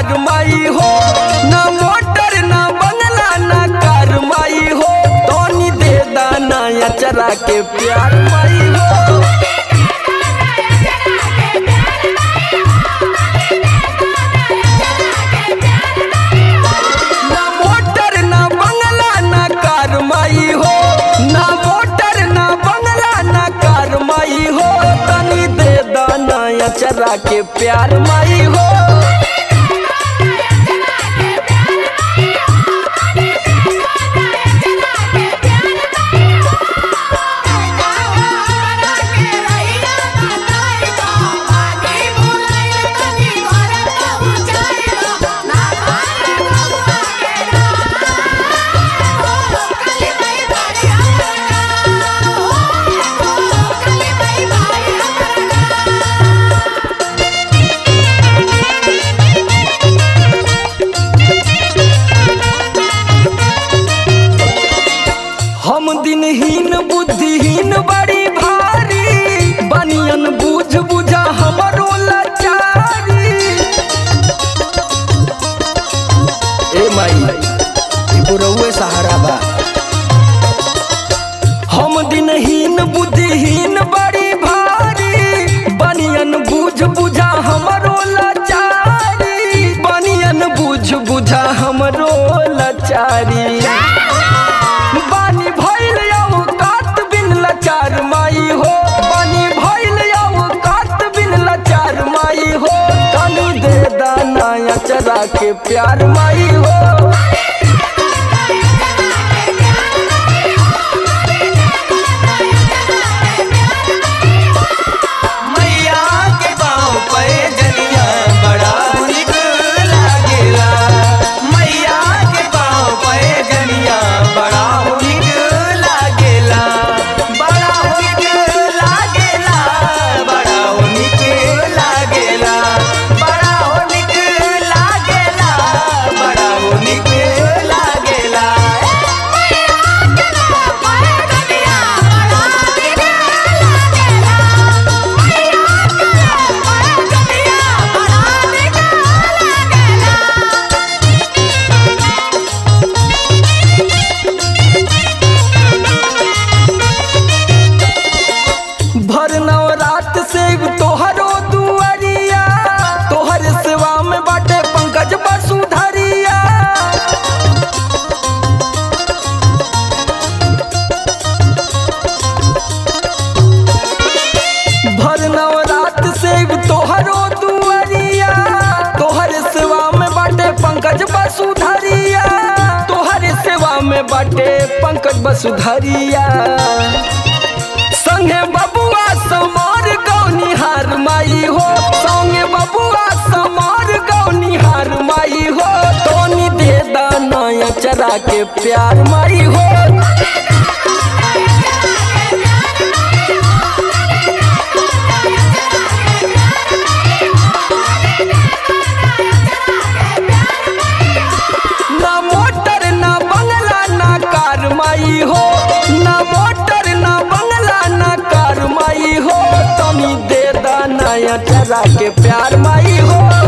कार माई हो, ना मोटर ना बंगला ना कार माई हो, तोनी दे दाना अचरा के प्यार माई हो। ना मोटर ना बंगला ना कार माई हो, ना मोटर ना बंगला ना कार माई हो, तनी दे दाना अचरा के प्यार माई हो। हम दिनहीन बुद्धिहीन बड़ी भारी, बनियन बूझ बुझा हमरो लाचारी। ए माई बुरौए सहारा बा। हम दिनहीन बुद्धिहीन बड़ी भारी, बनियन बूझ बुझा हमरो लाचारी, बनियन बूझ बुझा हमरो लाचारी। बानी भइल औकात बिन लाचार माई हो, बानी भइल औकात बिन लाचार माई हो, तनी दे दाना अचरा के प्यार माई हो। मैया के पाँव पे जनिया बड़ा निक लागेला, मैया के पाँव पे जनिया बड़ा निक लागेला, बड़ा निक लागेला, बड़ा निक लागेला, बड़ा निक लागेला, बड़ा निक लागेला। भर नवरात से तोहरो दुआरिया, तोहर सेवा में बाटे पंकज वसुधरिया। भर नवरात से तोहरो दुआरिया, तोहर सेवा में बाटे पंकज वसुधरिया, तोहर सेवा में बाटे पंकज वसुधरिया। संगे बबुआ समार गौनिहार माई हो, संगे बबुआ समार गौनिहार माई हो, तोनी दे दाना अचरा के प्यार माई हो। ना मोटर ना बंगला ना कार माई हो, ना मोटर ना बंगला ना कार माई हो, तनी दे दाना अचरा के प्यार माई हो।